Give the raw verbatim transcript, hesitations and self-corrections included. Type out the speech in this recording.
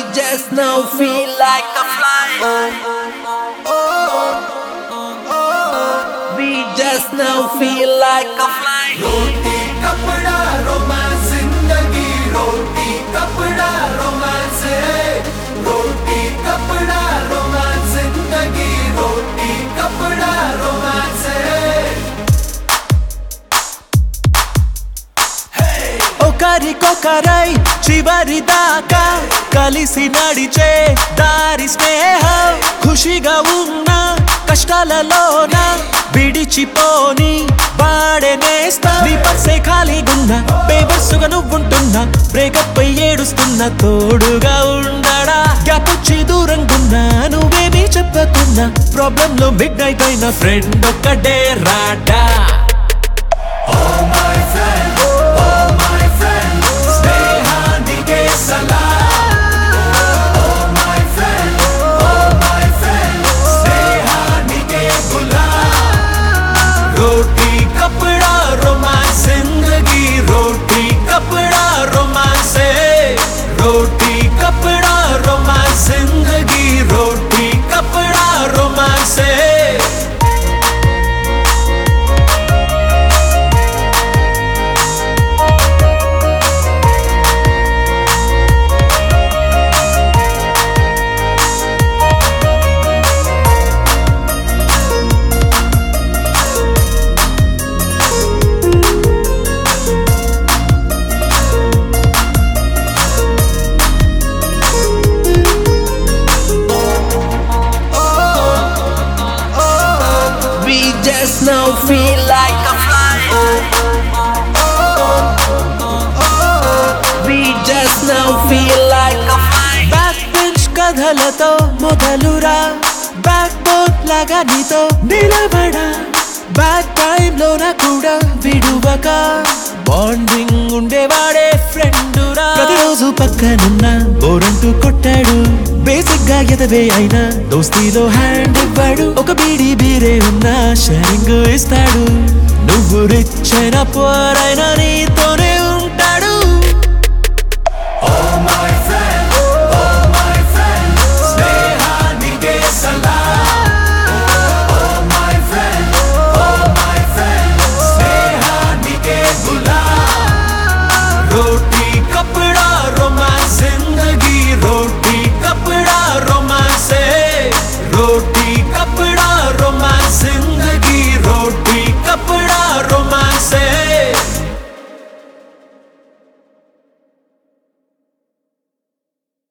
just now feel like a fly. We just now feel like a fly. Roti kapda romance zindagi, roti kapda romance, roti kapda romance zindagi, roti kapda romance. ఒకరికొకరై చివరి దాకా కలిసి నడిచే దారి స్నేహం ఖుషిగా ఉన్న కష్టాలలోన విడిచిపోని వాడే నేస్తా నీ పర్సే ఖాళీగున్నా బేబస్సుగా నువ్వుంటున్నా బ్రేకప్ అయి ఏడుస్తున్నా తోడుగా ఉండడా గ్యాప్ వచ్చి దూరంగున్నా నువ్వేమీ చెప్పకున్నా ప్రాబ్లం లో మిడ్ నైట్ అయిన ఫ్రెండ్ ఒక్కడే రాడా. Oh my friend, oh my friend, స్నేహానికే సలాం. Oh my friend, oh my friend, స్నేహానికే గులాం. రోటీ కపడా రొమాన్స్ జిందగీ, రోటీ కపడా రొమాన్స్, రోటీ కపడా రొమాన్స్ జిందగీ, రోటీ కపడా romance. We just now feel like a fly. We just now feel like a fly. Back bench కథలతో మొదలురా బ్యాక్ బోర్డ్ లాగా నీతో నిలబడా బ్యాక్ టైమ్ లోన కూడా విడువక బాండింగ్ ఉండేవాడే ఫ్రెండురా ప్రతిరోజు పక్కనున్న బోరంటూ కొట్టాడు బేసిక్ గా ఎదవే అయినా దోస్తీలో హ్యాండ్ ఇవ్వాడు ఒక బీడీ బీరే ఉన్నా షేరింగ్ ఇస్తాడు నువ్వు రిచ్ అయినా పోర్ అయినా నీ